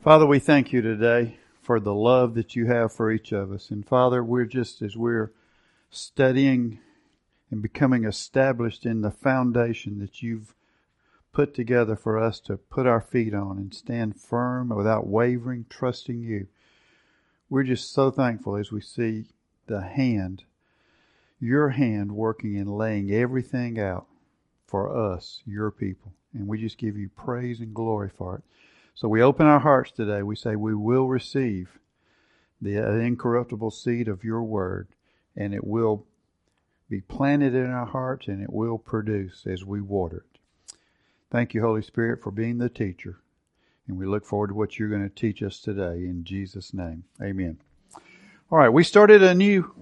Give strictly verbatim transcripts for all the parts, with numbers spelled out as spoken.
Father, we thank you today for the love that you have for each of us. And Father, we're just as we're studying and becoming established in the foundation that you've put together for us to put our feet on and stand firm without wavering, trusting you. We're just so thankful as we see the hand, your hand working and laying everything out for us, your people. And we just give you praise and glory for it. So we open our hearts today. We say we will receive the incorruptible seed of your word, and it will be planted in our hearts, and it will produce as we water it. Thank you, Holy Spirit, for being the teacher, and we look forward to what you're going to teach us today. In Jesus' name, amen. All right, we started a new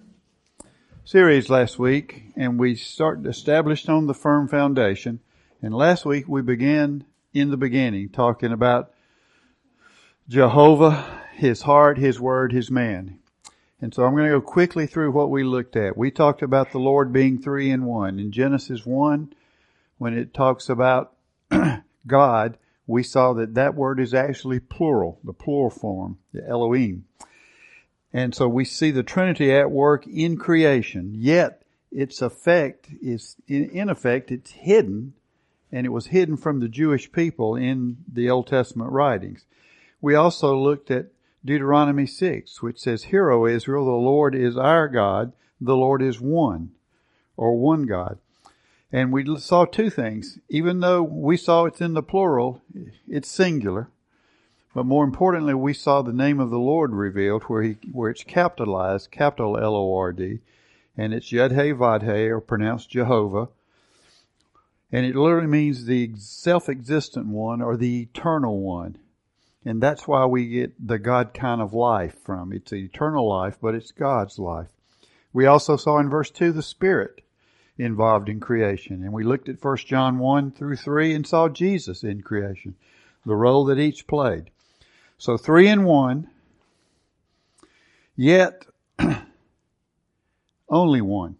series last week, and we started established on the firm foundation. And last week we began in the beginning, talking about Jehovah, His heart, His word, His man. And so I'm going to go quickly through what we looked at. We talked about the Lord being three in one. In Genesis one, when it talks about God, we saw that that word is actually plural, the plural form, the Elohim. And so we see the Trinity at work in creation, yet its effect is, in effect, it's hidden. And it was hidden from the Jewish people in the Old Testament writings. We also looked at Deuteronomy six, which says, "Hear, O Israel, the Lord is our God, the Lord is one," or one God. And we saw two things. Even though we saw it's in the plural, it's singular. But more importantly, we saw the name of the Lord revealed where he, where it's capitalized, capital L O R D, and it's Yud-Heh-Vav-Heh, or pronounced Jehovah. And it literally means the self-existent one or the eternal one. And that's why we get the God kind of life from. It's an eternal life, but it's God's life. We also saw in verse two the Spirit involved in creation. And we looked at First John one through three and saw Jesus in creation, the role that each played. So three in one, yet only one.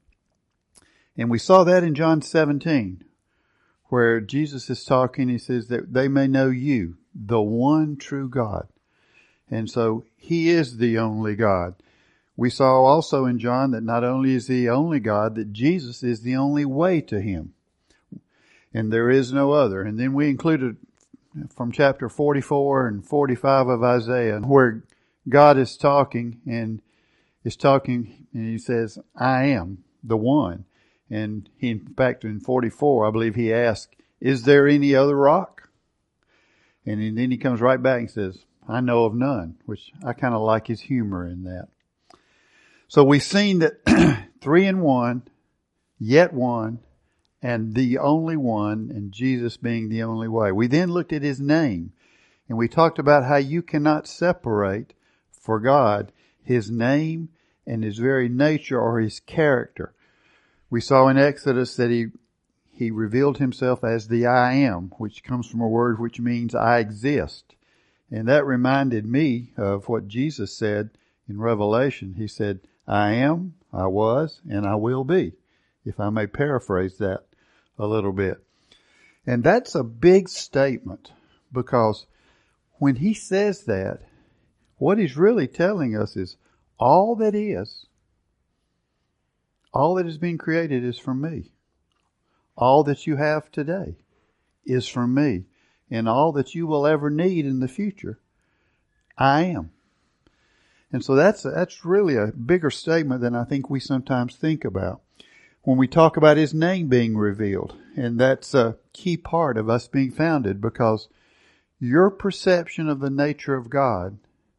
And we saw that in John seventeen, where Jesus is talking. He says that they may know you, the one true God. And so He is the only God. We saw also in John that not only is He the only God, that Jesus is the only way to Him. And there is no other. And then we included from chapter forty-four and forty-five of Isaiah, where God is talking and is talking and He says, "I am the one." And he, in fact, in forty-four, I believe he asked, "Is there any other rock?" And then he comes right back and says, "I know of none," which I kind of like his humor in that. So we've seen that three in one, yet one, and the only one, and Jesus being the only way. We then looked at His name, and we talked about how you cannot separate for God His name and His very nature or His character. We saw in Exodus that he he revealed Himself as the I am, which comes from a word which means I exist. And that reminded me of what Jesus said in Revelation. He said, "I am, I was, and I will be," if I may paraphrase that a little bit. And that's a big statement, because when He says that, what He's really telling us is all that is, all that is being created is from me. All that you have today is from me. And all that you will ever need in the future, I am. And so that's, that's really a bigger statement than I think we sometimes think about when we talk about His name being revealed. And that's a key part of us being founded, because your perception of the nature of God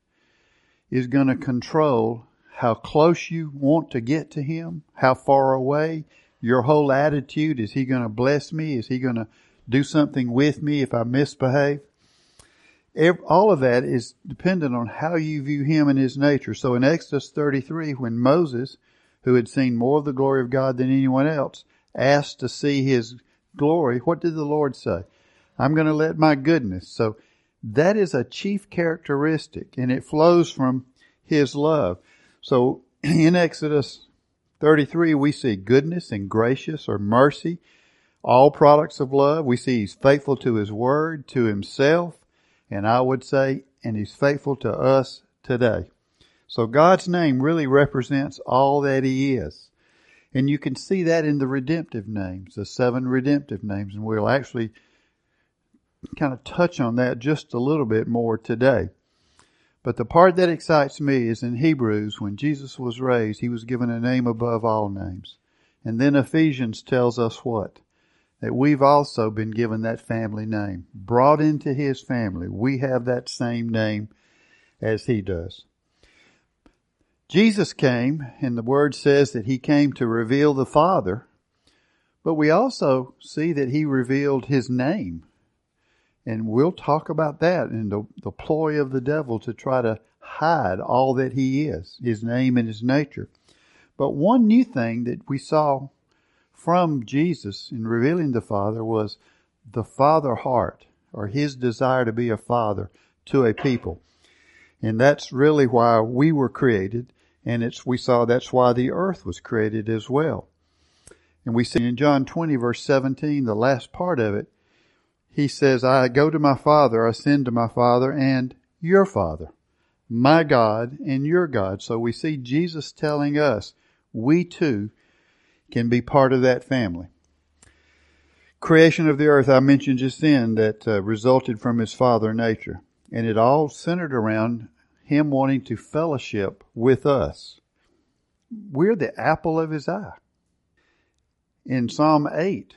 is going to control how close you want to get to Him, how far away, your whole attitude. Is He going to bless me? Is He going to do something with me if I misbehave? Every, all of that is dependent on how you view Him and His nature. So in Exodus thirty-three, when Moses, who had seen more of the glory of God than anyone else, asked to see His glory, what did the Lord say? "I'm going to let my goodness." So that is a chief characteristic, and it flows from His love. So in Exodus thirty-three, we see goodness and gracious or mercy, all products of love. We see He's faithful to His word, to Himself, And I would say, and He's faithful to us today. So God's name really represents all that He is. And you can see that in the redemptive names, the seven redemptive names. And we'll actually kind of touch on that just a little bit more today. But the part that excites me is in Hebrews, when Jesus was raised, He was given a name above all names. And then Ephesians tells us what? That we've also been given that family name. Brought into His family. We have that same name as He does. Jesus came, and the Word says that He came to reveal the Father. But we also see that He revealed His name. And we'll talk about that and the, the ploy of the devil to try to hide all that He is, His name and His nature. But one new thing that we saw from Jesus in revealing the Father was the Father heart, or His desire to be a father to a people. And that's really why we were created. And it's we saw that's why the earth was created as well. And we see in John twenty, verse seventeen, the last part of it, He says, I go to my Father, I ascend to my Father and your Father, my God and your God. So we see Jesus telling us we too can be part of that family. Creation of the earth, I mentioned just then, that uh, resulted from His Father nature. And it all centered around Him wanting to fellowship with us. We're the apple of His eye. In Psalm eight,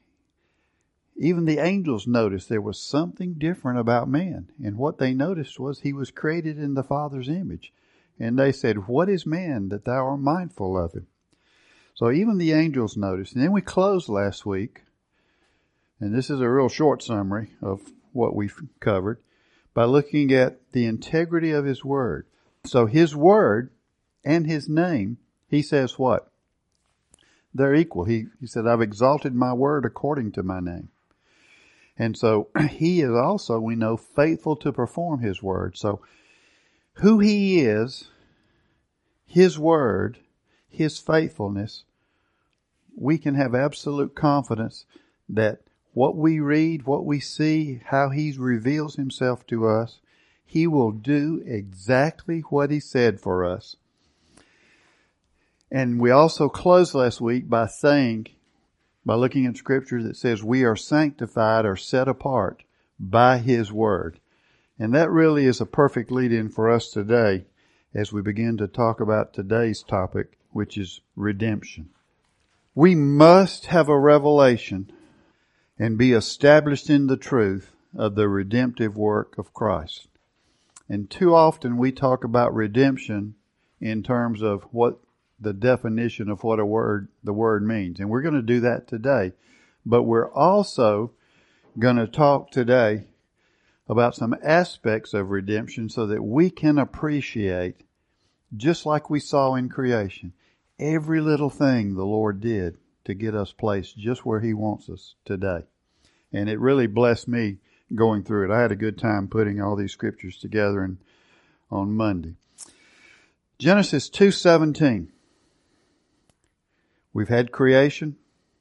even the angels noticed there was something different about man. And what they noticed was he was created in the Father's image. And they said, what is man that thou art mindful of him? So even the angels noticed. And then we closed last week, and this is a real short summary of what we've covered, by looking at the integrity of His Word. So His Word and His name, He says what? They're equal. He, he said, I've exalted my Word according to my name. And so He is also, we know, faithful to perform His Word. So who He is, His Word, His faithfulness, we can have absolute confidence that what we read, what we see, how He reveals Himself to us, He will do exactly what He said for us. And we also closed last week by saying, by looking at Scripture that says we are sanctified or set apart by His Word. And that really is a perfect lead-in for us today as we begin to talk about today's topic, which is redemption. We must have a revelation and be established in the truth of the redemptive work of Christ. And too often we talk about redemption in terms of what the definition of what a word, the word means. And we're going to do that today. But we're also going to talk today about some aspects of redemption so that we can appreciate, just like we saw in creation, every little thing the Lord did to get us placed just where He wants us today. And it really blessed me going through it. I had a good time putting all these scriptures together and on Monday. Genesis two seventeen. We've had creation.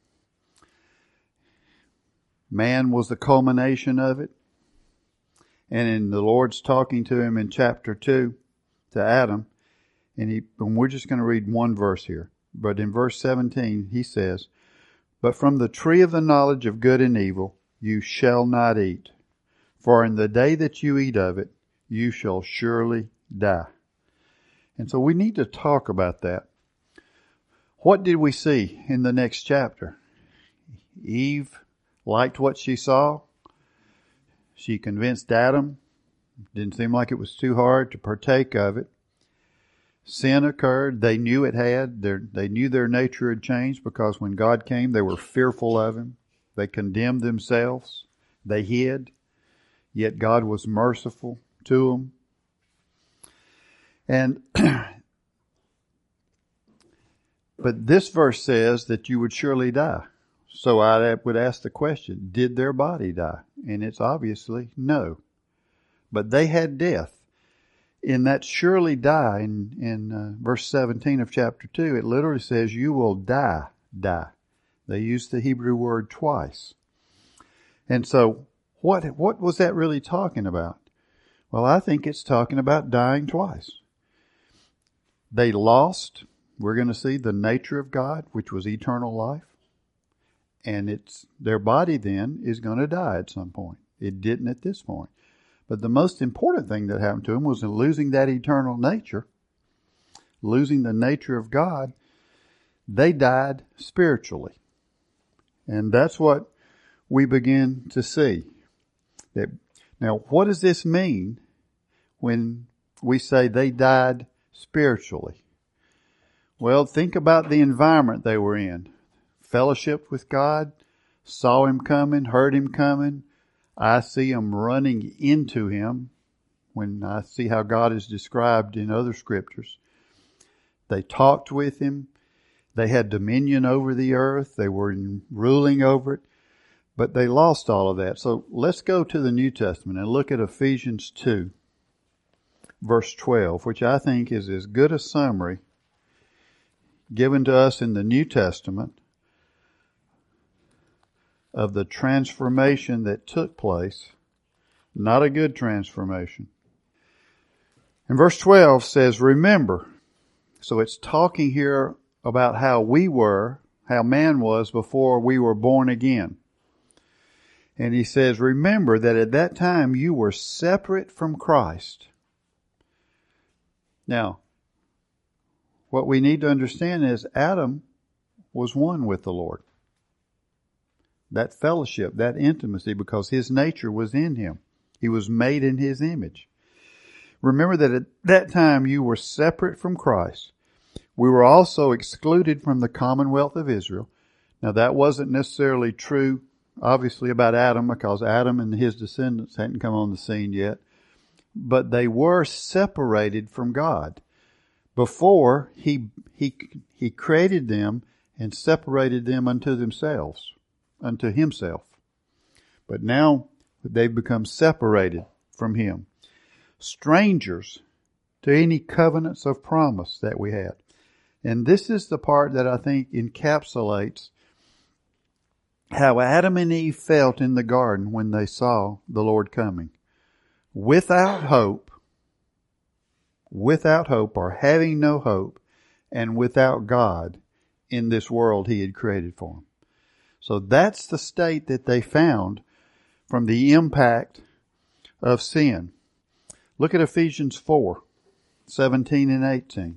Man was the culmination of it. And in the Lord's talking to him in chapter two, to Adam, and he, and we're just going to read one verse here. But in verse seventeen, He says, but from the tree of the knowledge of good and evil you shall not eat, for in the day that you eat of it, you shall surely die. And so we need to talk about that. What did we see in the next chapter? Eve liked what she saw. She convinced Adam. Didn't seem like it was too hard to partake of it. Sin occurred. They knew it had. Their, they knew their nature had changed because when God came, they were fearful of Him. They condemned themselves. They hid. Yet God was merciful to them. And but this verse says that you would surely die. So I would ask the question, did their body die? And it's obviously no. But they had death. In that surely die, in, in uh, verse seventeen of chapter two, it literally says you will die, die. They used the Hebrew word twice. And so what what was that really talking about? Well, I think it's talking about dying twice. They lost, we're going to see, the nature of God, which was eternal life. And it's their body then is going to die at some point. It didn't at this point. But the most important thing that happened to them was in losing that eternal nature, losing the nature of God. They died spiritually. And that's what we begin to see. That, now, what does this mean when we say they died spiritually? Well, think about the environment they were in. Fellowship with God, saw Him coming, heard Him coming. I see them running into Him when I see how God is described in other scriptures. They talked with Him. They had dominion over the earth. They were ruling over it. But they lost all of that. So let's go to the New Testament and look at Ephesians two, verse twelve, which I think is as good a summary given to us in the New Testament of the transformation that took place. Not a good transformation. And verse twelve says, remember. So it's talking here about how we were, how man was before we were born again. And he says, remember that at that time you were separate from Christ. Now, what we need to understand is Adam was one with the Lord. That fellowship, that intimacy, because his nature was in him. He was made in His image. Remember that at that time you were separate from Christ. We were also excluded from the commonwealth of Israel. Now that wasn't necessarily true, obviously, about Adam, because Adam and his descendants hadn't come on the scene yet. But they were separated from God. Before he he he created them and separated them unto themselves, unto Himself. But now they've become separated from Him. Strangers to any covenants of promise that we had. And this is the part that I think encapsulates how Adam and Eve felt in the garden when they saw the Lord coming. Without hope, without hope or having no hope, and without God in this world He had created for them. So that's the state that they found from the impact of sin. Look at Ephesians four, seventeen and eighteen.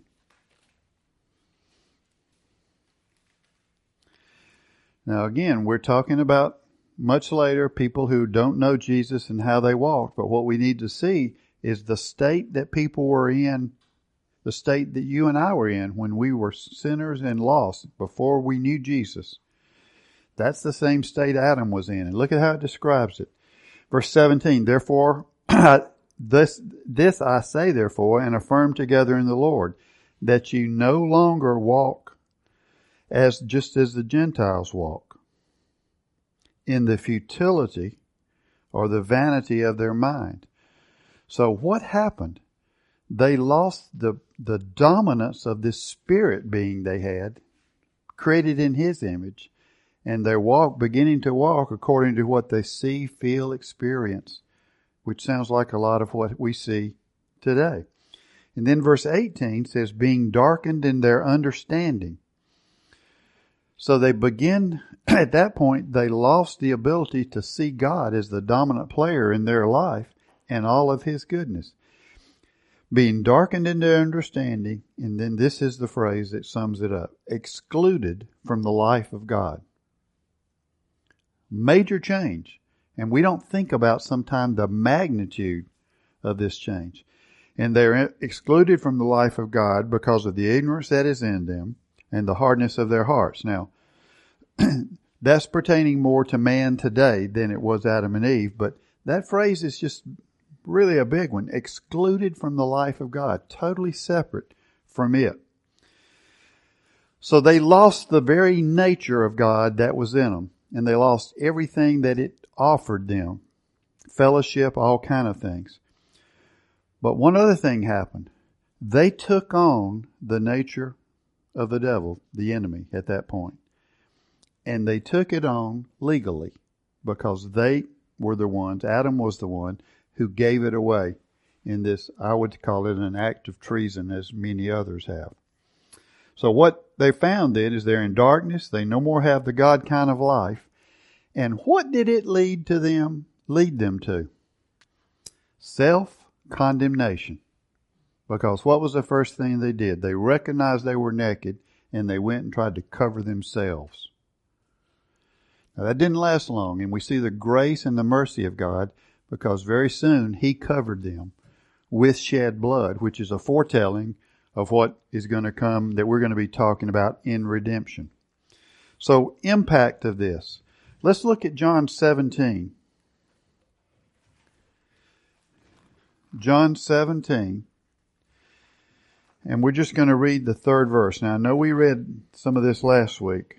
Now again, we're talking about much later people who don't know Jesus and how they walked, but what we need to see is the state that people were in, the state that you and I were in when we were sinners and lost before we knew Jesus. That's the same state Adam was in. And look at how it describes it. Verse seventeen, therefore, this, this I say therefore, and affirm together in the Lord, that you no longer walk as just as the Gentiles walk, in the futility or the vanity of their mind. So what happened? They lost the, the dominance of this spirit being they had, created in His image, and they're walk, beginning to walk according to what they see, feel, experience, which sounds like a lot of what we see today. And then verse eighteen says, being darkened in their understanding. So they begin, at that point, they lost the ability to see God as the dominant player in their life and all of His goodness. Being darkened in their understanding, and then this is the phrase that sums it up, excluded from the life of God. Major change. And we don't think about sometimes the magnitude of this change. And they're excluded from the life of God because of the ignorance that is in them and the hardness of their hearts. Now, that's pertaining more to man today than it was Adam and Eve, but that phrase is just really a big one. Excluded from the life of God, totally separate from it. So they lost the very nature of God that was in them, and they lost everything that it offered them. Fellowship, all kind of things. But one other thing happened. They took on the nature of the devil, the enemy, at that point. And they took it on legally because they were the ones, Adam was the one who gave it away in this, I would call it an act of treason, as many others have. So what they found then is they're in darkness. They no more have the God kind of life. And what did it lead to them, lead them to? Self-condemnation. Because what was the first thing they did? They recognized they were naked and they went and tried to cover themselves. Now that didn't last long, and we see the grace and the mercy of God because very soon He covered them with shed blood, which is a foretelling of what is going to come that we're going to be talking about in redemption. So, impact of this. Let's look at John seventeen. John seventeen. And we're just going to read the third verse. Now, I know we read some of this last week,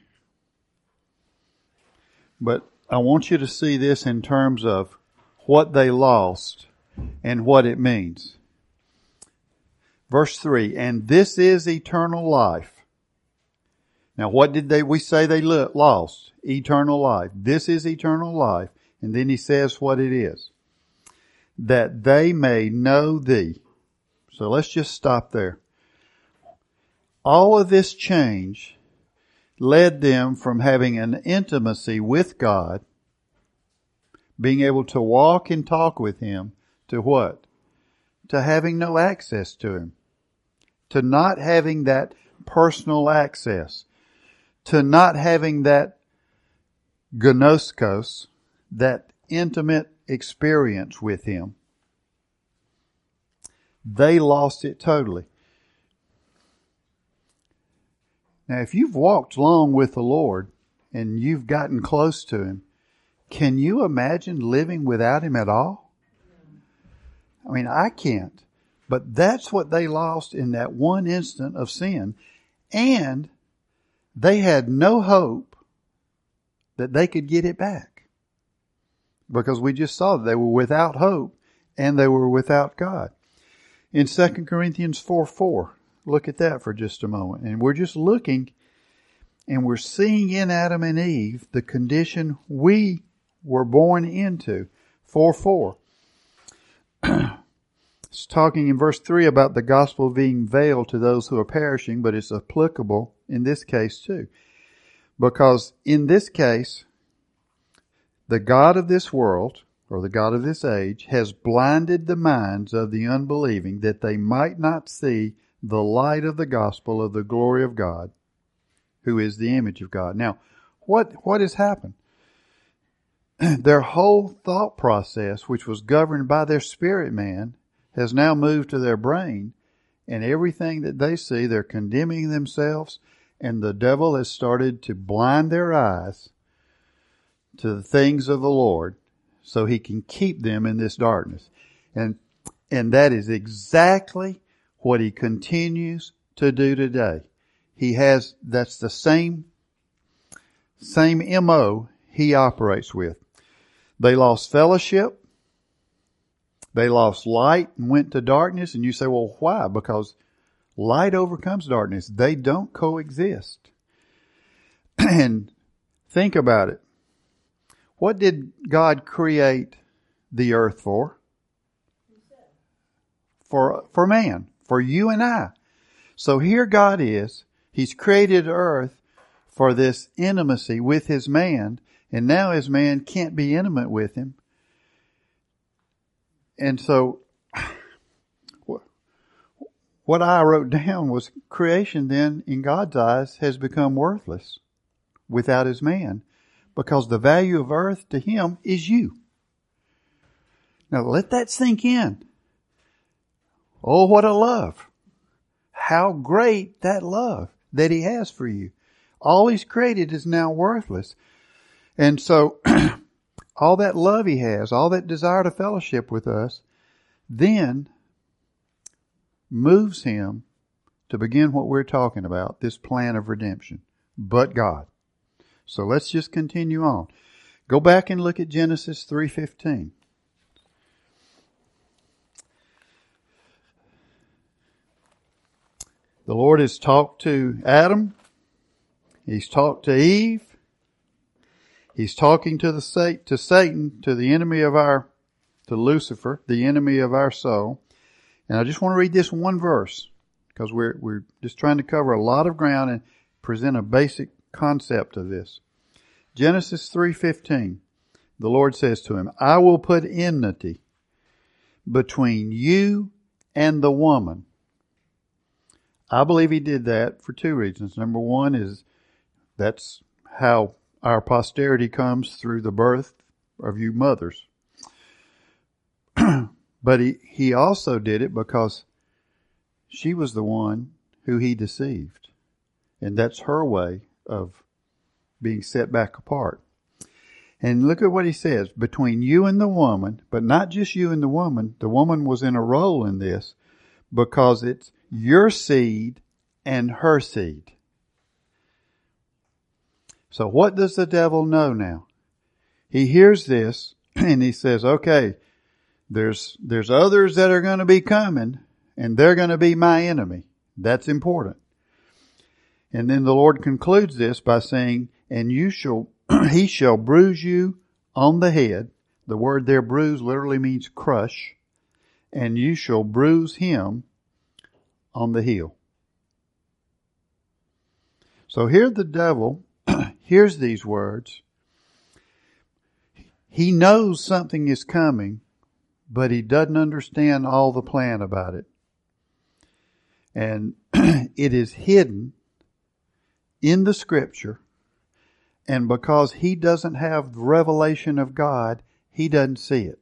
but I want you to see this in terms of what they lost and what it means. Verse three, and this is eternal life. Now what did they, we say they lost? Eternal life. This is eternal life. And then he says what it is. That they may know thee. So let's just stop there. All of this change led them from having an intimacy with God, being able to walk and talk with Him, to what? To having no access to Him. To not having that personal access. To not having that gnoskos, that intimate experience with Him. They lost it totally. Now, if you've walked long with the Lord and you've gotten close to Him, can you imagine living without Him at all? I mean, I can't. But that's what they lost in that one instant of sin. And they had no hope that they could get it back. Because we just saw that they were without hope and they were without God. In Second Corinthians four four, look at that for just a moment. And we're just looking and we're seeing in Adam and Eve the condition we were born into. four four. It's talking in verse three about the gospel being veiled to those who are perishing, but it's applicable in this case too. Because in this case, the God of this world, or the God of this age, has blinded the minds of the unbelieving that they might not see the light of the gospel of the glory of God, who is the image of God. Now, what, what has happened? Their whole thought process, which was governed by their spirit man, has now moved to their brain, and everything that they see, they're condemning themselves, and the devil has started to blind their eyes to the things of the Lord so he can keep them in this darkness. And, and that is exactly what he continues to do today. He has, that's the same, same M O he operates with. They lost fellowship. They lost light and went to darkness. And you say, well, why? Because light overcomes darkness. They don't coexist. And think about it. What did God create the earth for? For, for man, for you and I. So here God is. He's created earth for this intimacy with His man. And now His man can't be intimate with Him. And so what I wrote down was creation then in God's eyes has become worthless without His man, because the value of earth to Him is you. Now let that sink in. Oh, what a love. How great that love that He has for you. All He's created is now worthless. And so all that love He has, all that desire to fellowship with us, then moves Him to begin what we're talking about, this plan of redemption. But God. So let's just continue on. Go back and look at Genesis three fifteen. The Lord has talked to Adam. He's talked to Eve. He's talking to the to Satan, to the enemy of our, to Lucifer, the enemy of our soul. And I just want to read this one verse because we're, we're just trying to cover a lot of ground and present a basic concept of this. Genesis three fifteen. The Lord says to him, I will put enmity between you and the woman. I believe he did that for two reasons. Number one is that's how our posterity comes through the birth of you mothers. But he, he also did it because she was the one who he deceived. And that's her way of being set back apart. And look at what he says, between you and the woman, but not just you and the woman. The woman was in a role in this because it's your seed and her seed. So what does the devil know now? He hears this and he says, okay, there's, there's others that are going to be coming and they're going to be my enemy. That's important. And then the Lord concludes this by saying, and you shall, he shall bruise you on the head. The word there, bruise, literally means crush. And you shall bruise him on the heel. So here the devil hears these words. He knows something is coming, but he doesn't understand all the plan about it. And it is hidden in the scripture. And because he doesn't have the revelation of God, he doesn't see it.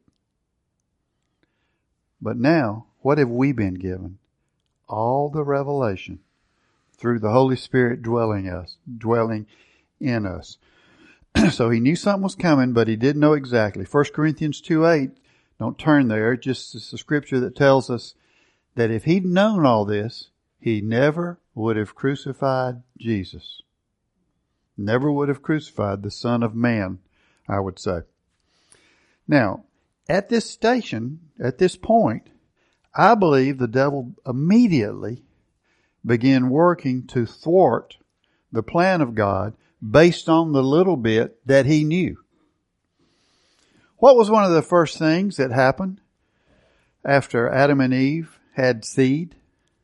But now, what have we been given? All the revelation through the Holy Spirit dwelling us, dwelling in us. So he knew something was coming, but he didn't know exactly. First Corinthians two eight, don't turn there, just it's the scripture that tells us that if he'd known all this, he never would have crucified Jesus. Never would have crucified the Son of Man, I would say. Now, at this station, at this point, I believe the devil immediately began working to thwart the plan of God based on the little bit that he knew. What was one of the first things that happened after Adam and Eve had seed?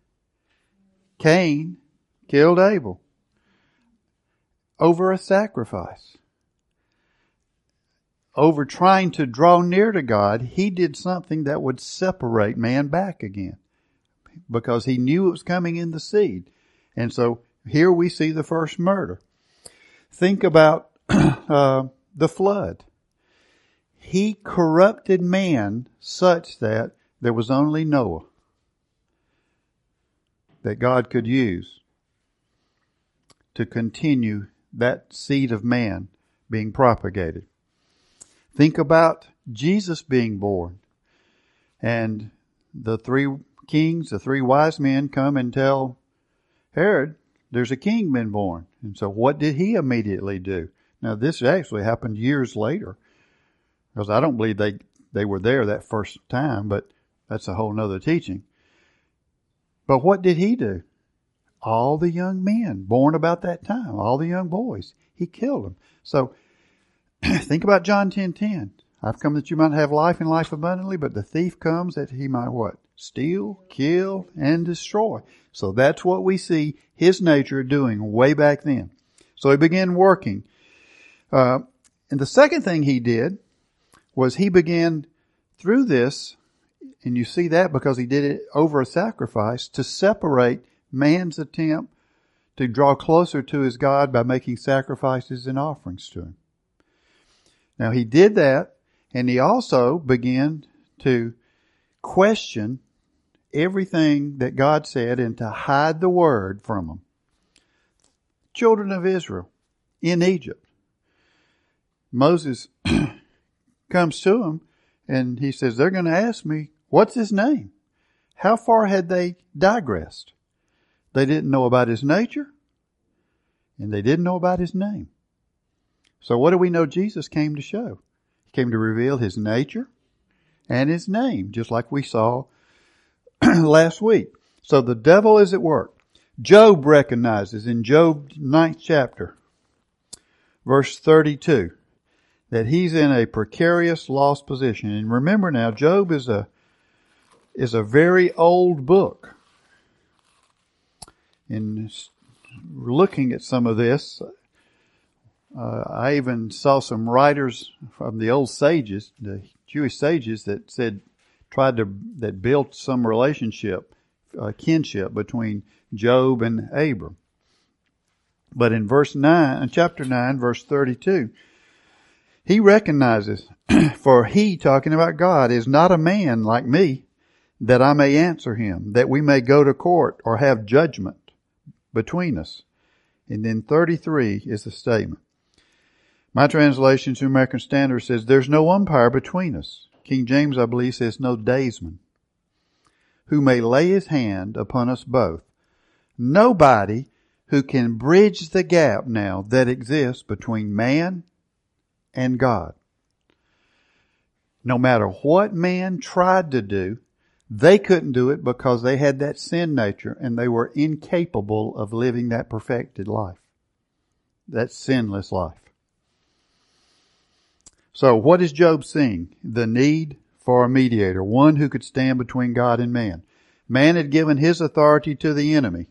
Cain killed Abel over a sacrifice. Over trying to draw near to God, he did something that would separate man back again because he knew it was coming in the seed. And so here we see the first murder. Think about uh, the flood. He corrupted man such that there was only Noah that God could use to continue that seed of man being propagated. Think about Jesus being born. And the three kings, the three wise men come and tell Herod, there's a king been born. And so what did he immediately do? Now this actually happened years later. Because I don't believe they, they were there that first time, but that's a whole nother teaching. But what did he do? All the young men born about that time, all the young boys, he killed them. So think about John ten ten. I've come that you might have life and life abundantly, but the thief comes that he might what? Steal, kill, and destroy. So that's what we see his nature doing way back then. So he began working. Uh, and the second thing he did was he began through this, and you see that because he did it over a sacrifice, to separate man's attempt to draw closer to his God by making sacrifices and offerings to him. Now he did that, and he also began to question everything that God said and to hide the word from them. Children of Israel in Egypt. Moses comes to him and he says, they're going to ask me, what's his name? How far had they digressed? They didn't know about his nature and they didn't know about his name. So what do we know Jesus came to show? He came to reveal his nature and his name, just like we saw last week. So the devil is at work. Job recognizes in Job ninth chapter, verse thirty-two, that he's in a precarious, lost position. And remember now, Job is a is a very old book. In looking at some of this, uh, I even saw some writers from the old sages, the Jewish sages, that said, tried to, that built some relationship, uh, kinship between Job and Abram. But in verse nine, in chapter nine, verse thirty-two, he recognizes, for he, talking about God, is not a man like me, that I may answer him, that we may go to court or have judgment between us. And then thirty-three is the statement. My translation to American Standard says, there's no umpire between us. King James, I believe, says no daysman, who may lay his hand upon us both. Nobody who can bridge the gap now that exists between man and God. No matter what man tried to do, they couldn't do it because they had that sin nature and they were incapable of living that perfected life, that sinless life. So what is Job seeing? The need for a mediator, one who could stand between God and man. Man had given his authority to the enemy.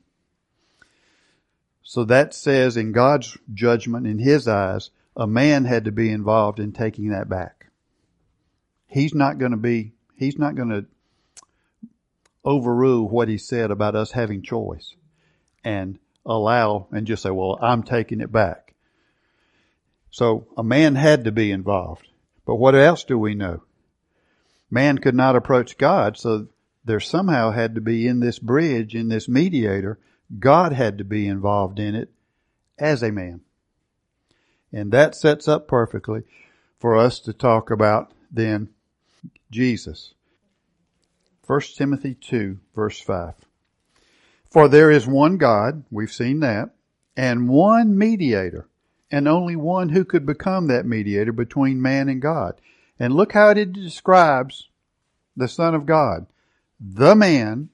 So that says in God's judgment, in his eyes, a man had to be involved in taking that back. He's not going to be, he's not going to overrule what he said about us having choice and allow and just say, well, I'm taking it back. So a man had to be involved. But what else do we know? Man could not approach God, so there somehow had to be in this bridge, in this mediator, God had to be involved in it as a man. And that sets up perfectly for us to talk about then Jesus. First Timothy two, verse five. For there is one God, we've seen that, and one mediator, and only one who could become that mediator between man and God. And look how it describes the Son of God. The man,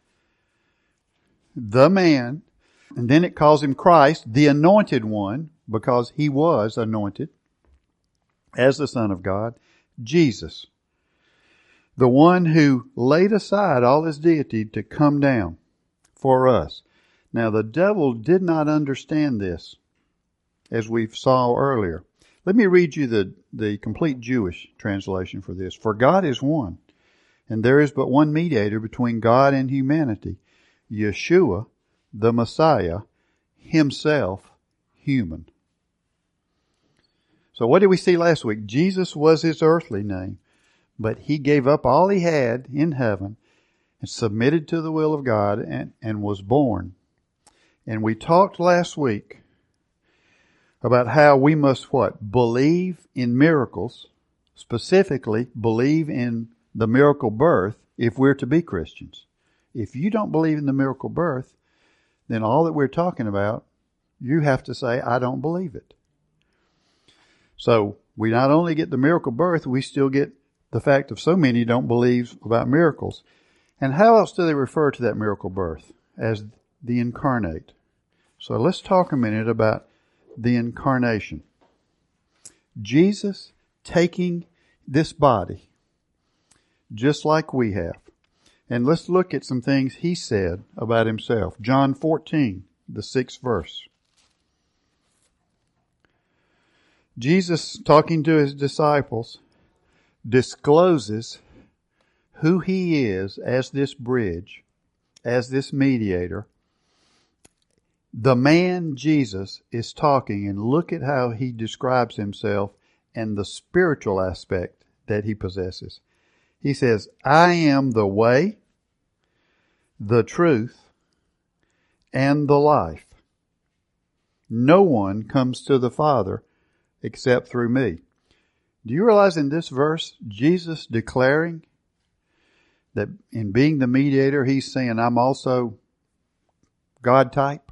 the man, and then it calls him Christ, the anointed one, because he was anointed as the Son of God, Jesus. The one who laid aside all his deity to come down for us. Now the devil did not understand this, as we saw earlier. Let me read you the, the complete Jewish translation for this. For God is one, and there is but one mediator between God and humanity, Yeshua, the Messiah, himself human. So what did we see last week? Jesus was his earthly name, but he gave up all he had in heaven and submitted to the will of God and, and was born. And we talked last week about how we must what? Believe in miracles, specifically believe in the miracle birth if we're to be Christians. If you don't believe in the miracle birth, then all that we're talking about, you have to say, I don't believe it. So we not only get the miracle birth, we still get the fact of so many don't believe about miracles. And how else do they refer to that miracle birth? As the incarnate. So let's talk a minute about the incarnation. Jesus taking this body, just like we have. And let's look at some things he said about himself. John fourteen, the sixth verse. Jesus, talking to his disciples, discloses who he is as this bridge, as this mediator. The man Jesus is talking, and look at how he describes himself and the spiritual aspect that he possesses. He says, I am the way, the truth, and the life. No one comes to the Father except through me. Do you realize in this verse, Jesus declaring that in being the mediator, he's saying, I'm also God type?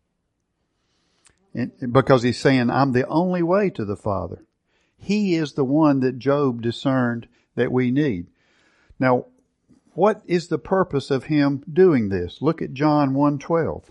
And because he's saying, I'm the only way to the Father. He is the one that Job discerned that we need. Now, what is the purpose of him doing this? Look at John one twelve.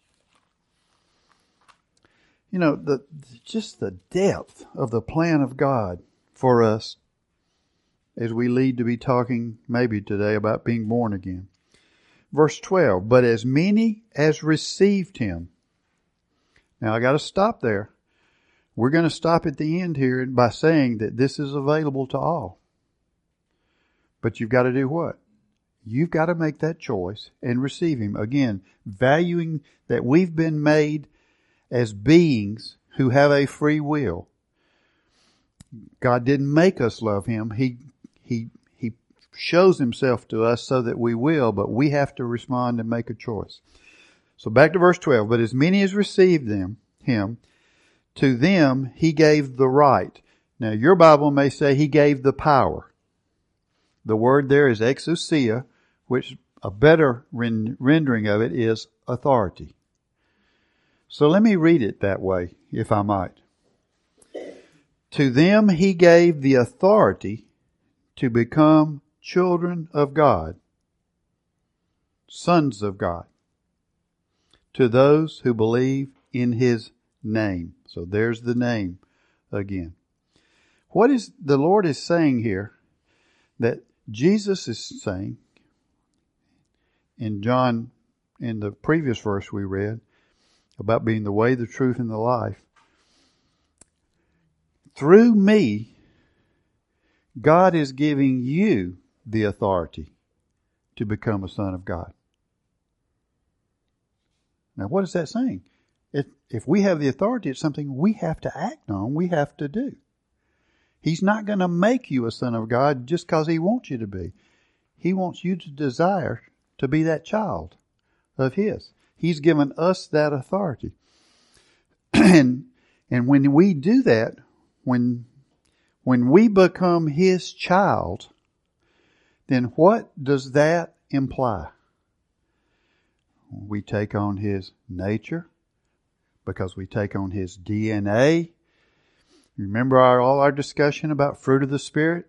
You know, the just the depth of the plan of God for us as we lead to be talking maybe today about being born again. Verse twelve, but as many as received him. Now I got to stop there. We're going to stop at the end here by saying that this is available to all. But you've got to do what? You've got to make that choice and receive him. Again, valuing that we've been made as beings who have a free will. God didn't make us love him. He, he, he shows himself to us so that we will, but we have to respond and make a choice. So back to verse twelve. But as many as received them, him, to them he gave the right. Now your Bible may say he gave the power. The word there is exousia, which a better rendering of it is authority. So let me read it that way, if I might. To them he gave the authority to become children of God, sons of God, to those who believe in his name. So there's the name again. What is the Lord is saying here that Jesus is saying in John, in the previous verse we read about being the way, the truth, and the life. Through me, God is giving you the authority to become a son of God. Now, what is that saying? If, if we have the authority, it's something we have to act on, we have to do. He's not going to make you a son of God just because he wants you to be. He wants you to desire to be that child of his. He's given us that authority. and, and when we do that, when, when we become his child, then what does that imply? We take on his nature because we take on his D N A. Remember our, all our discussion about fruit of the Spirit?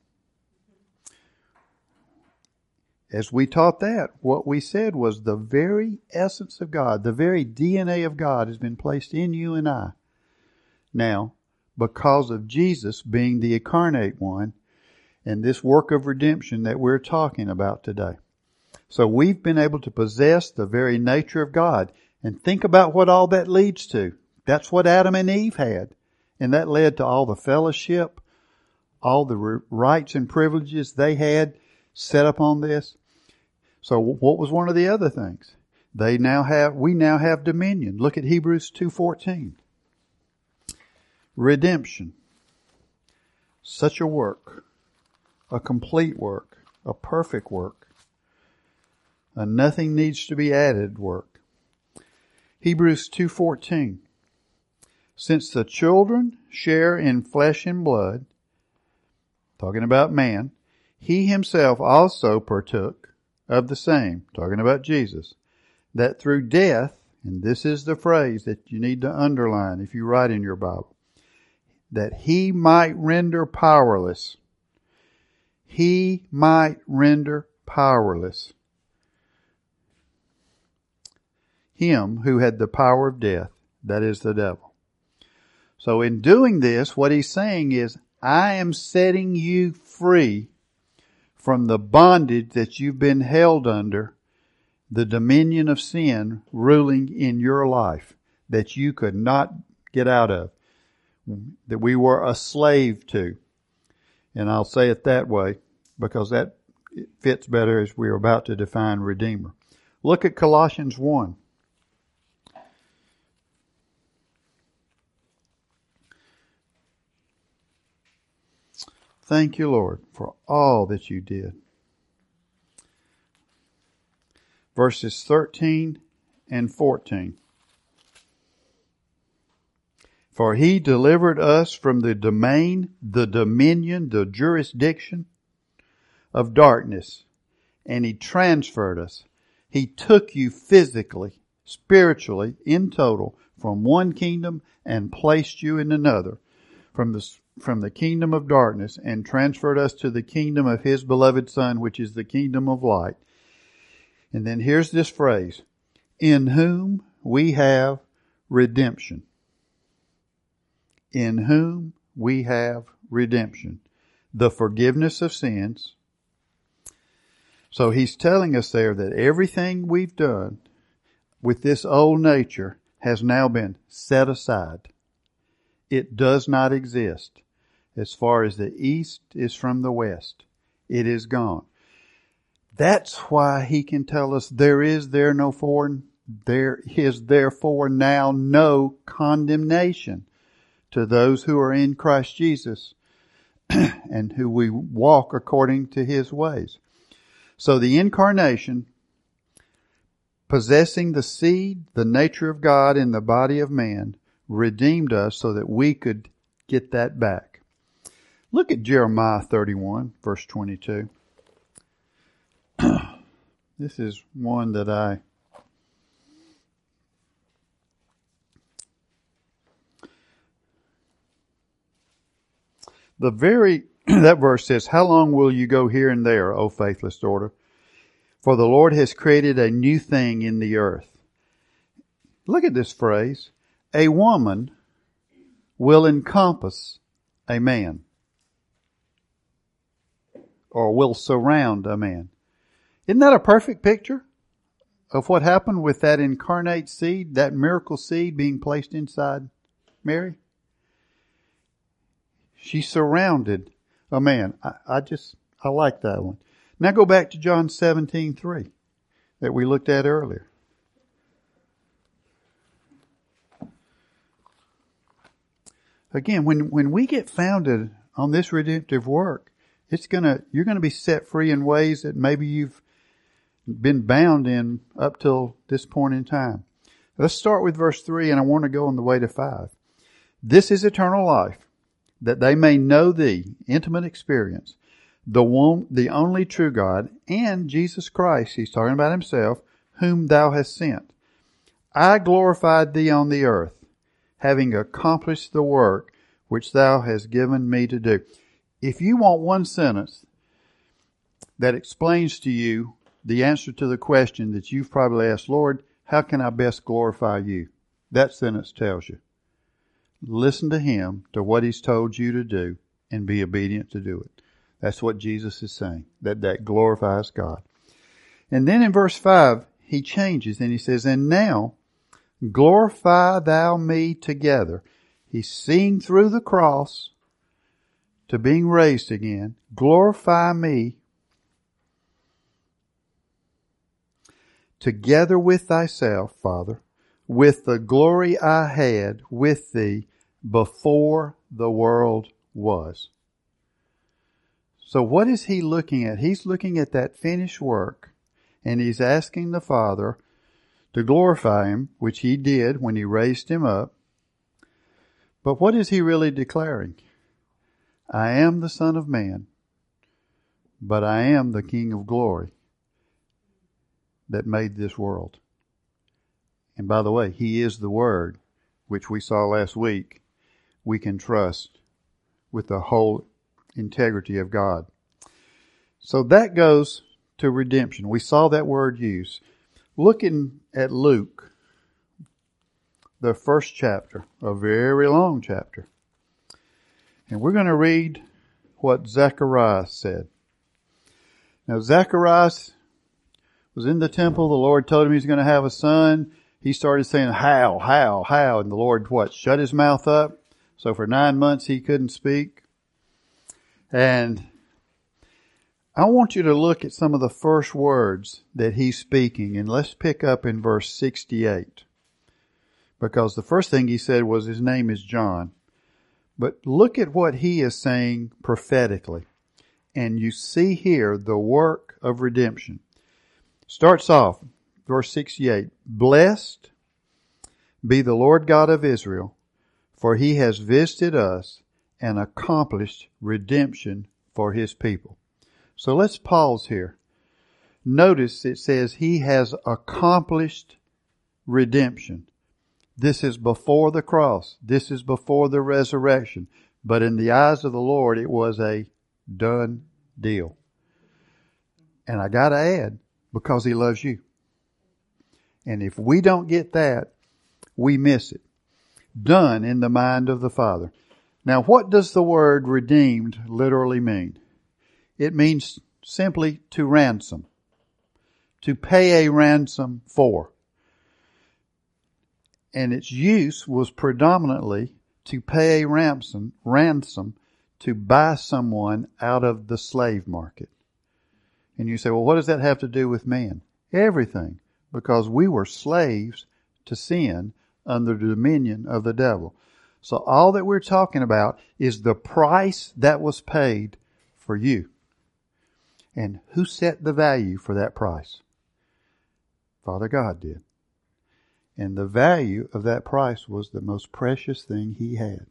As we taught that, what we said was the very essence of God, the very D N A of God has been placed in you and I. Now, because of Jesus being the incarnate one and this work of redemption that we're talking about today. So we've been able to possess the very nature of God. And think about what all that leads to. That's what Adam and Eve had. And that led to all the fellowship, all the rights and privileges they had set up on this. So what was one of the other things? They now have, we now have dominion. Look at Hebrews two fourteen. Redemption. Such a work. A complete work. A perfect work. A nothing needs to be added work. Hebrews two fourteen. Since the children share in flesh and blood, talking about man, he himself also partook of the same, talking about Jesus, that through death, and this is the phrase that you need to underline if you write in your Bible, that he might render powerless. He might render powerless him who had the power of death, that is the devil. So in doing this, what he's saying is, I am setting you free from the bondage that you've been held under, the dominion of sin ruling in your life that you could not get out of, that we were a slave to. And I'll say it that way because that fits better as we're about to define Redeemer. Look at Colossians one. Thank you, Lord, for all that you did. Verses thirteen and fourteen. For he delivered us from the domain, the dominion, the jurisdiction of darkness, and he transferred us. He took you physically, spiritually, in total, from one kingdom and placed you in another, from the from the kingdom of darkness, and transferred us to the kingdom of his beloved Son, which is the kingdom of light. And then here's this phrase, in whom we have redemption. In whom we have redemption. the forgiveness of sins. So he's telling us there that everything we've done with this old nature has now been set aside. It does not exist. As far as the east is from the west, it is gone. That's why he can tell us there is there no for, there is therefore now no condemnation to those who are in Christ Jesus and who we walk according to his ways. So the incarnation, possessing the seed, the nature of God in the body of man, redeemed us so that we could get that back. Look at Jeremiah thirty-one, verse twenty-two. This is one that I The very, that verse says, how long will you go here and there, O faithless daughter? For the Lord has created a new thing in the earth. Look at this phrase. A woman will encompass a man, or will surround a man. Isn't that a perfect picture of what happened with that incarnate seed, that miracle seed being placed inside Mary? She surrounded a man. I, I just, I like that one. Now go back to John seventeen three that we looked at earlier. Again, when, when we get founded on this redemptive work, it's gonna, you're gonna be set free in ways that maybe you've been bound in up till this point in time. Let's start with verse three, and I want to go on the way to five. This is eternal life, that they may know thee, intimate experience, the one, the only true God, and Jesus Christ, he's talking about himself, whom thou hast sent. I glorified thee on the earth, having accomplished the work which thou hast given me to do. If you want one sentence that explains to you the answer to the question that you've probably asked, Lord, how can I best glorify you? That sentence tells you. Listen to him, to what he's told you to do, and be obedient to do it. That's what Jesus is saying, that that glorifies God. And then in verse five, he changes and he says, and now glorify thou me together. He's seeing through the cross to being raised again. Glorify me together with thyself, Father, with the glory I had with thee before the world was. So what is he looking at? He's looking at that finished work, and he's asking the Father to glorify him, which he did when he raised him up. But what is he really declaring? I am the Son of Man, but I am the King of glory that made this world. And by the way, he is the Word, which we saw last week, we can trust with the whole integrity of God. So that goes to redemption. We saw that word used. Looking at Luke, the first chapter, a very long chapter. And we're going to read what Zacharias said. Now Zacharias was in the temple. The Lord told him he's going to have a son. He started saying, how, how, how? And the Lord, what, shut his mouth up? So for nine months he couldn't speak. And I want you to look at some of the first words that he's speaking. And let's pick up in verse sixty-eight. Because the first thing he said was his name is John. But look at what he is saying prophetically. And you see here the work of redemption. Starts off, verse sixty-eight. Blessed be the Lord God of Israel, for he has visited us and accomplished redemption for his people. So let's pause here. Notice it says he has accomplished redemption. This is before the cross. This is before the resurrection. But in the eyes of the Lord, it was a done deal. And I got to add, because he loves you. And if we don't get that, we miss it. Done in the mind of the Father. Now, what does the word redeemed literally mean? It means simply to ransom, to pay a ransom for. And its use was predominantly to pay a ransom, ransom to buy someone out of the slave market. And you say, well, what does that have to do with man? Everything. Because we were slaves to sin under the dominion of the devil. So all that we're talking about is the price that was paid for you. And who set the value for that price? Father God did. And the value of that price was the most precious thing He had.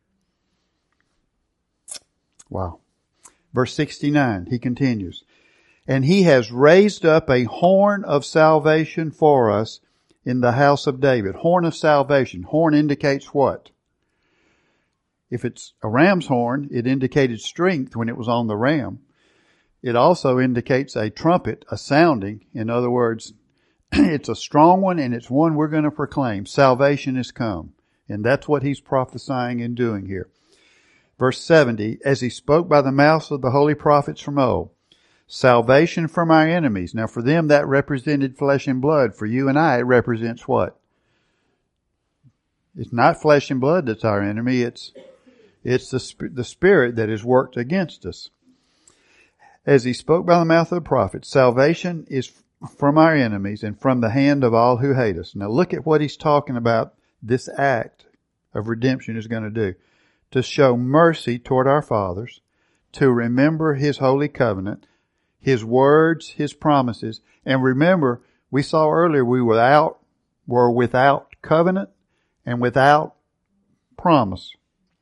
Wow. Verse sixty-nine, He continues. And He has raised up a horn of salvation for us in the house of David. Horn of salvation. Horn indicates what? If it's a ram's horn, it indicated strength when it was on the ram. It also indicates a trumpet, a sounding. In other words, it's a strong one and it's one we're going to proclaim. Salvation has come. And that's what He's prophesying and doing here. Verse seventy, as He spoke by the mouths of the holy prophets from old. Salvation from our enemies. Now for them that represented flesh and blood. For you and I it represents what? It's not flesh and blood that's our enemy. It's it's the, the spirit that is worked against us. As He spoke by the mouth of the prophets, salvation is from our enemies and from the hand of all who hate us. Now look at what He's talking about this act of redemption is going to do. To show mercy toward our fathers, to remember His holy covenant, His words, His promises. And remember, we saw earlier we were without, were without covenant and without promise.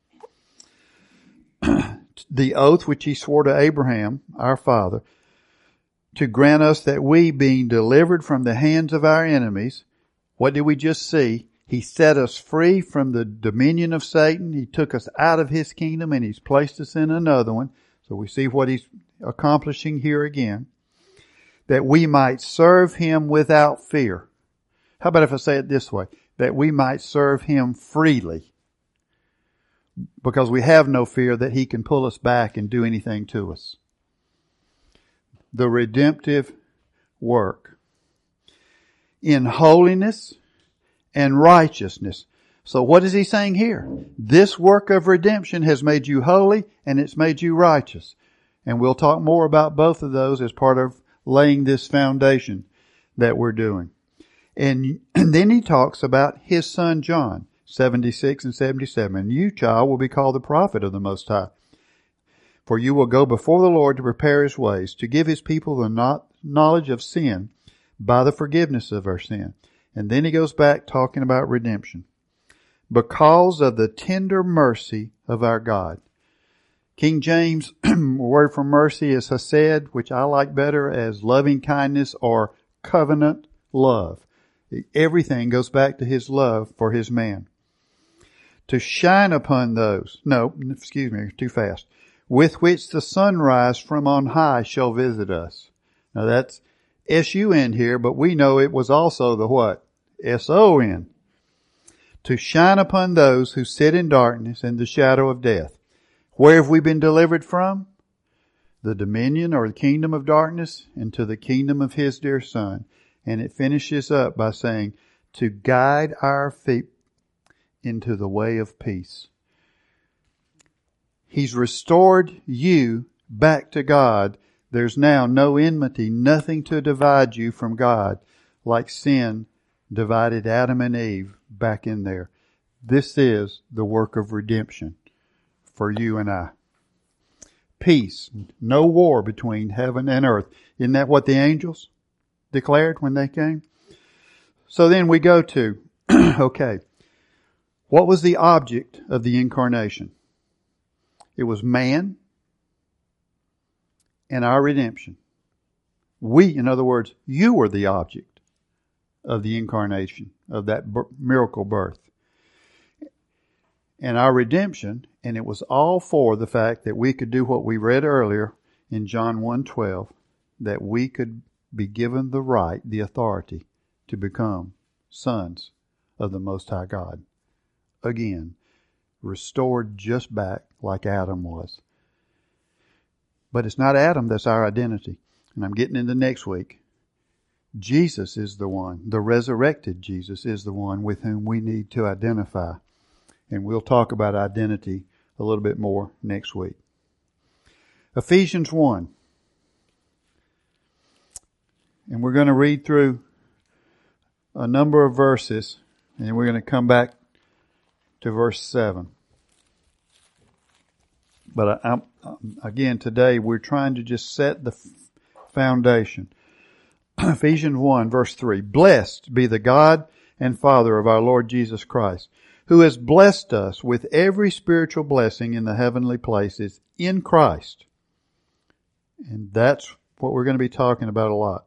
The oath which He swore to Abraham, our father, to grant us that we, being delivered from the hands of our enemies, what did we just see? He set us free from the dominion of Satan. He took us out of his kingdom and He's placed us in another one. So we see what He's accomplishing here again. That we might serve Him without fear. How about if I say it this way? That we might serve Him freely. Because we have no fear that He can pull us back and do anything to us. The redemptive work. In holiness and righteousness. So what is He saying here? This work of redemption has made you holy and it's made you righteous. And we'll talk more about both of those as part of laying this foundation that we're doing. And, and then He talks about His son John, seventy-six and seventy-seven. And you, child, will be called the prophet of the Most High. For you will go before the Lord to prepare His ways, to give His people the knowledge of sin by the forgiveness of our sin. And then He goes back talking about redemption. Because of the tender mercy of our God. King James word for mercy is hesed, which I like better as loving kindness or covenant love. Everything goes back to His love for His man. To shine upon those, no, excuse me, too fast, with which the sunrise from on high shall visit us. Now that's S U N here, but we know it was also the what? S O N. To shine upon those who sit in darkness and the shadow of death. Where have we been delivered from? The dominion or the kingdom of darkness into the kingdom of His dear Son. And it finishes up by saying, to guide our feet into the way of peace. He's restored you back to God. There's now no enmity, nothing to divide you from God, like sin divided Adam and Eve back in there. This is the work of redemption for you and I. Peace, no war between heaven and earth. Isn't that what the angels declared when they came? So then we go to, okay, what was the object of the incarnation? It was man and our redemption. We, in other words, you were the object of the incarnation, of that miracle birth. And our redemption, and it was all for the fact that we could do what we read earlier in John one twelve, that we could be given the right, the authority to become sons of the Most High God. Again, restored just back like Adam was. But it's not Adam that's our identity. And I'm getting into next week. Jesus is the one, the resurrected Jesus is the one with whom we need to identify. And we'll talk about identity a little bit more next week. Ephesians one. And we're going to read through a number of verses, and we're going to come back to verse seven. But I, I'm, again, today we're trying to just set the foundation. Ephesians one, verse three. Blessed be the God and Father of our Lord Jesus Christ, who has blessed us with every spiritual blessing in the heavenly places in Christ. And that's what we're going to be talking about a lot.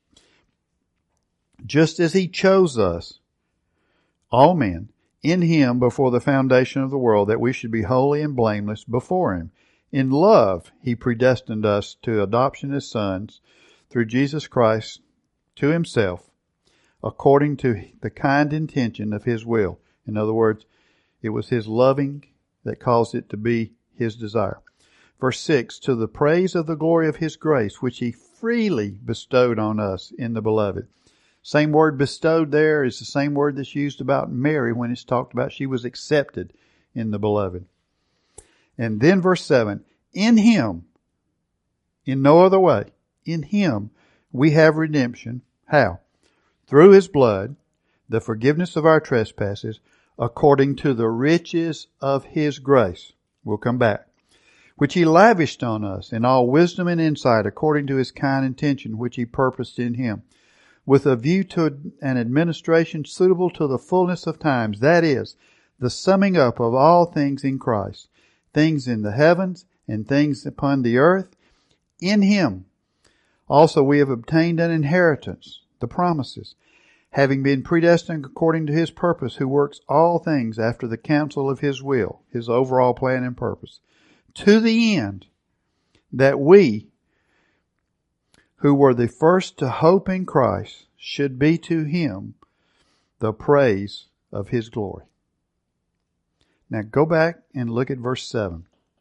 Just as He chose us, all men, in Him before the foundation of the world, that we should be holy and blameless before Him. In love, He predestined us to adoption as sons through Jesus Christ to Himself, according to the kind intention of His will. In other words, it was His loving that caused it to be His desire. Verse six, to the praise of the glory of His grace, which He freely bestowed on us in the Beloved. Same word bestowed there is the same word that's used about Mary when it's talked about she was accepted in the Beloved. And then verse seven, in Him, in no other way, in Him we have redemption. How? Through His blood, the forgiveness of our trespasses, according to the riches of His grace. We'll come back. Which He lavished on us in all wisdom and insight, according to His kind intention, which He purposed in Him, with a view to an administration suitable to the fullness of times, that is, the summing up of all things in Christ, things in the heavens and things upon the earth. In Him also we have obtained an inheritance, the promises, having been predestined according to His purpose, who works all things after the counsel of His will, His overall plan and purpose, to the end that we, who were the first to hope in Christ, should be to Him the praise of His glory. Now go back and look at verse seven.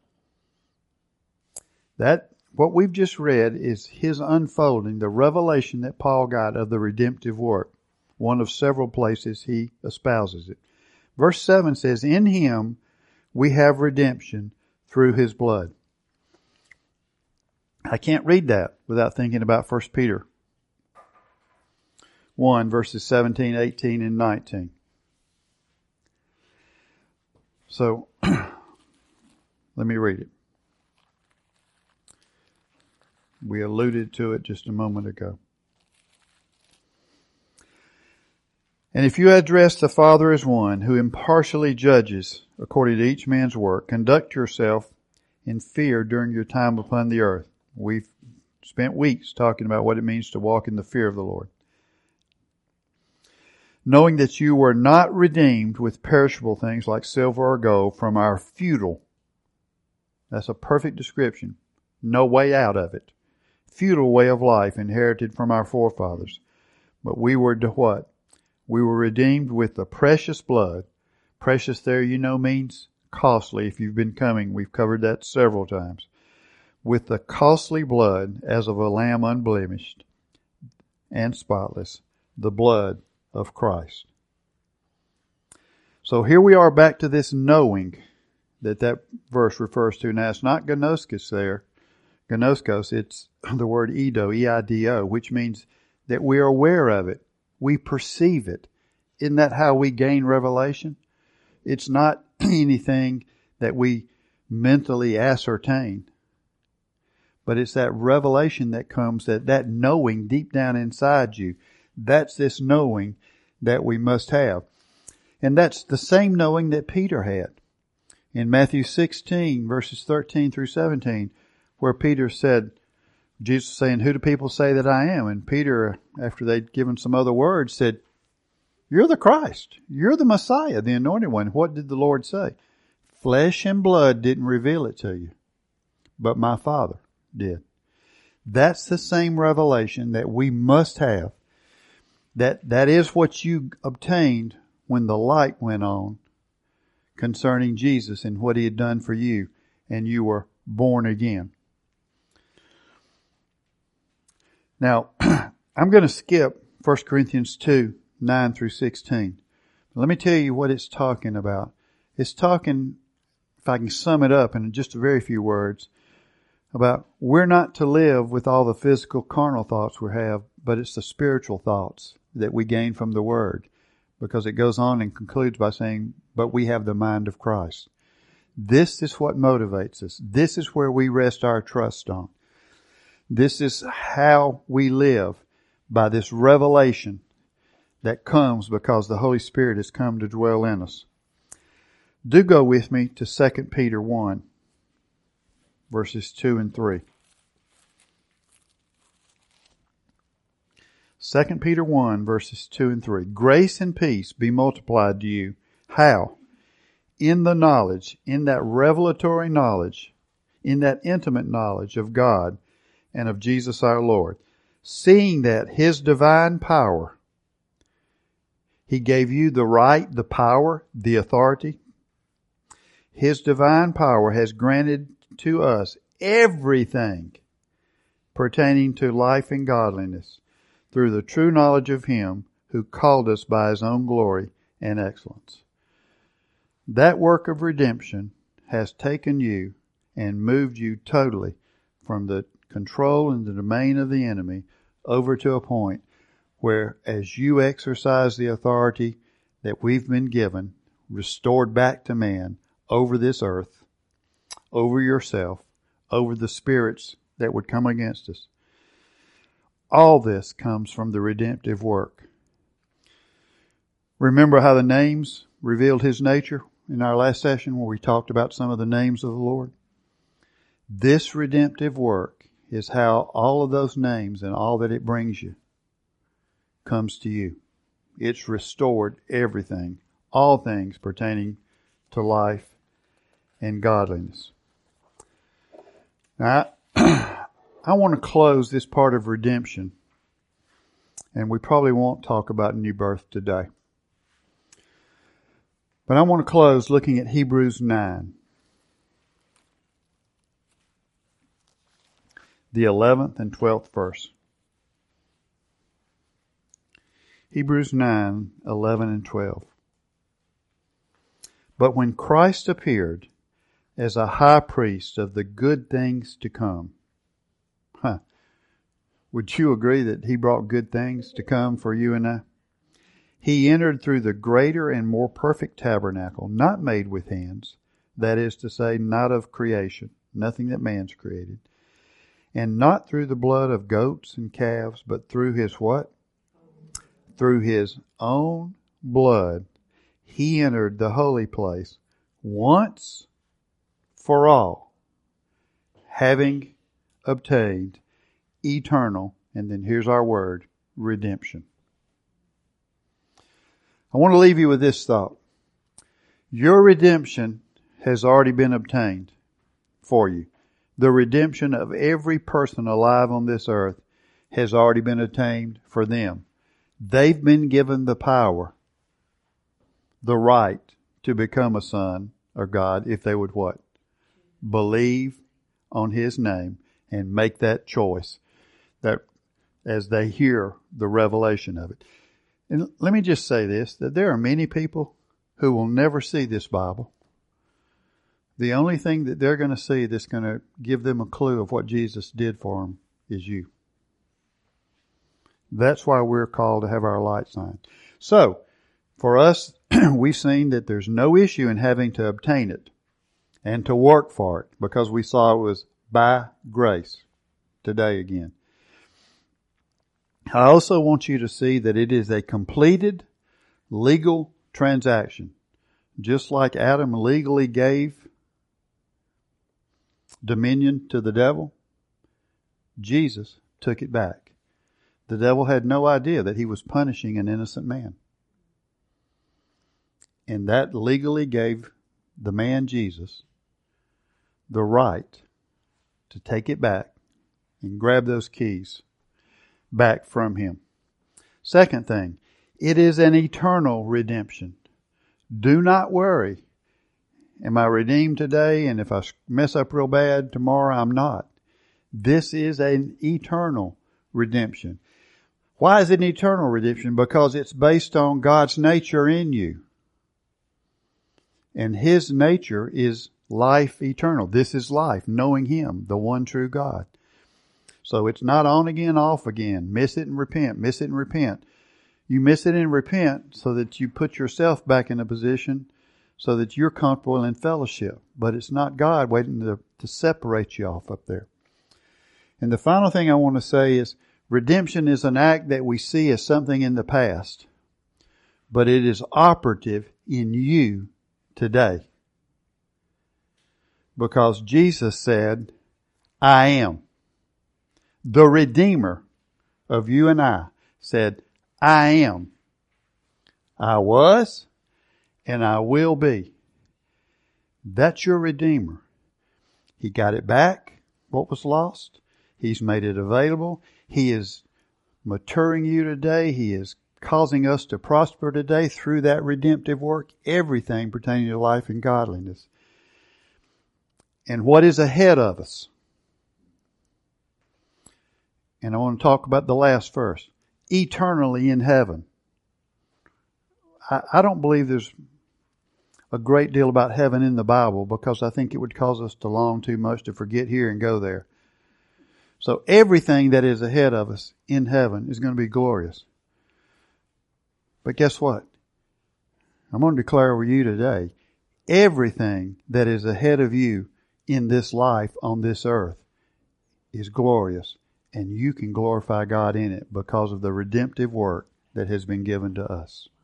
That, what we've just read is His unfolding, the revelation that Paul got of the redemptive work. One of several places he espouses it. Verse seven says, in Him we have redemption through His blood. I can't read that without thinking about First Peter one, verses seventeen, eighteen, and nineteen. So, let me read it. We alluded to it just a moment ago. And if you address the Father as one who impartially judges according to each man's work, conduct yourself in fear during your time upon the earth. We've spent weeks talking about what it means to walk in the fear of the Lord. Knowing that you were not redeemed with perishable things like silver or gold from our futile, that's a perfect description, no way out of it, futile way of life inherited from our forefathers. But we were to what? We were redeemed with the precious blood. Precious there, you know, means costly. If you've been coming, we've covered that several times. With the costly blood as of a lamb unblemished and spotless, the blood of Christ. So here we are back to this knowing that that verse refers to. Now it's not gnoskos there, gnoskos, it's the word eido, E I D O, which means that we are aware of it. We perceive it. Isn't that how we gain revelation? It's not anything that we mentally ascertain, but it's that revelation that comes, that, that knowing deep down inside you. That's this knowing that we must have. And that's the same knowing that Peter had. In Matthew sixteen, verses thirteen through seventeen, where Peter said, Jesus saying, who do people say that I am? And Peter, after they'd given some other words, said, you're the Christ. You're the Messiah, the anointed one. What did the Lord say? Flesh and blood didn't reveal it to you, but my Father did. That's the same revelation that we must have. That, that is what you obtained when the light went on, concerning Jesus and what he had done for you, and you were born again. Now, I'm going to skip First Corinthians two, nine through sixteen. Let me tell you what it's talking about. It's talking, if I can sum it up in just a very few words, about we're not to live with all the physical carnal thoughts we have, but it's the spiritual thoughts that we gain from the Word. Because it goes on and concludes by saying, but we have the mind of Christ. This is what motivates us. This is where we rest our trust on. This is how we live, by this revelation that comes because the Holy Spirit has come to dwell in us. Do go with me to Second Peter one, verses two and three. Second Peter one, verses two and three. Grace and peace be multiplied to you. How? In the knowledge, in that revelatory knowledge, in that intimate knowledge of God and of Jesus our Lord, seeing that His divine power, He gave you the right, the power, the authority. His divine power has granted to us everything pertaining to life and godliness through the true knowledge of Him who called us by His own glory and excellence. That work of redemption has taken you and moved you totally from the control and the domain of the enemy over to a point where, as you exercise the authority that we've been given, restored back to man over this earth, over yourself, over the spirits that would come against us, all this comes from the redemptive work. Remember how the names revealed His nature in our last session where we talked about some of the names of the Lord? This redemptive work is how all of those names and all that it brings you comes to you. It's restored everything, all things pertaining to life and godliness. Now, I, I want to close this part of redemption, and we probably won't talk about new birth today. But I want to close looking at Hebrews nine. The eleventh and twelfth verse. Hebrews nine, eleven and twelve. But when Christ appeared as a high priest of the good things to come. Huh. Would you agree that He brought good things to come for you and I? He entered through the greater and more perfect tabernacle, not made with hands, that is to say, not of creation, nothing that man's created, and not through the blood of goats and calves, but through His what? Through His own blood, He entered the holy place once for all, having obtained eternal, and then here's our word, redemption. I want to leave you with this thought. Your redemption has already been obtained for you. The redemption of every person alive on this earth has already been obtained for them. They've been given the power, the right to become a son of God if they would what? Believe on His name and make that choice that as they hear the revelation of it. And let me just say this, that there are many people who will never see this Bible. The only thing that they're going to see that's going to give them a clue of what Jesus did for them is you. That's why we're called to have our light shine. So, for us, we've seen that there's no issue in having to obtain it and to work for it, because we saw it was by grace today again. I also want you to see that it is a completed legal transaction. Just like Adam legally gave dominion to the devil, Jesus took it back. The devil had no idea that he was punishing an innocent man. And that legally gave the man Jesus the right to take it back and grab those keys back from him. Second thing, it is an eternal redemption. Do not worry Am I redeemed today? And if I mess up real bad tomorrow, I'm not. This is an eternal redemption. Why is it an eternal redemption? Because it's based on God's nature in you. And His nature is life eternal. This is life, knowing Him, the one true God. So it's not on again, off again. Miss it and repent. Miss it and repent. You miss it and repent so that you put yourself back in a position so that you're comfortable in fellowship. But it's not God waiting to, to separate you off up there. And the final thing I want to say is redemption is an act that we see as something in the past, but it is operative in you today. Because Jesus said, I am. The Redeemer of you and I said, I am. I was and I will be. That's your Redeemer. He got it back, what was lost. He's made it available. He is maturing you today. He is causing us to prosper today through that redemptive work, everything pertaining to life and godliness. And what is ahead of us? And I want to talk about the last verse. Eternally in heaven. I, I don't believe there's a great deal about heaven in the Bible because I think it would cause us to long too much to forget here and go there. So everything that is ahead of us in heaven is going to be glorious. But guess what? I'm going to declare over you today, everything that is ahead of you in this life on this earth is glorious. And you can glorify God in it because of the redemptive work that has been given to us.